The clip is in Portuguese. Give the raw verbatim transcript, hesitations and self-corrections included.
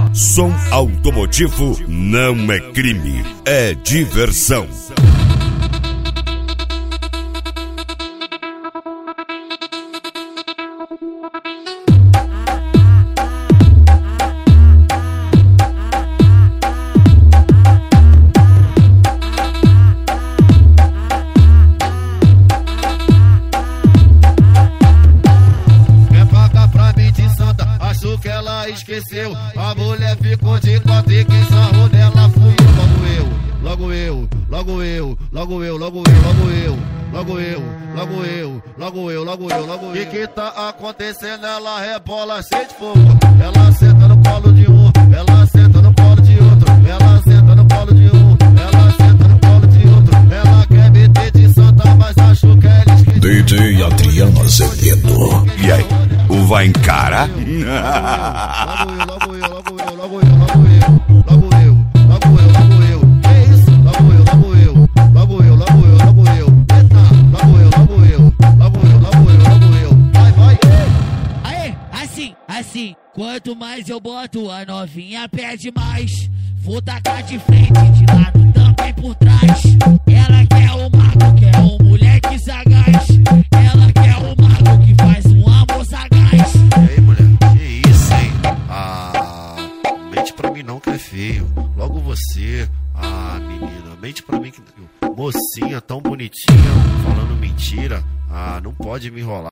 Som automotivo não é crime, é diversão. Que ela esqueceu, a mulher ficou de quatro e quem sarrou dela fui eu. Logo eu, logo eu, logo eu, logo eu, logo eu, logo eu, logo eu, logo eu, logo eu, logo eu. O que que tá acontecendo? Ela rebola cheia de fogo. Ela senta no colo de um, ela senta no colo de outro, ela senta no colo de um, ela senta no colo de outro. Ela quer meter de santa, mas acho que ela esqueceu. D J Adriano Azevedo. E aí, o vai encarar? Logo eu, logo eu, logo eu, logo eu, logo eu, logo eu, logo eu. Que isso? Logo eu, logo eu, logo eu, logo eu, logo eu. Eita, logo eu, logo eu, logo eu, logo eu, logo eu. Vai, vai. Aê, assim, assim. Quanto mais eu boto, a novinha pede mais. Vou tacar de frente, de lado, também por trás. Ela quer o mago, quer um moleque sagaz. Ela quer o mago que faz um amor sagaz. E aí, mulher, que isso, hein? Ah, mente pra mim não que é feio. Logo você, ah, menina, mente pra mim que mocinha tão bonitinha, falando mentira. Ah, não pode me enrolar.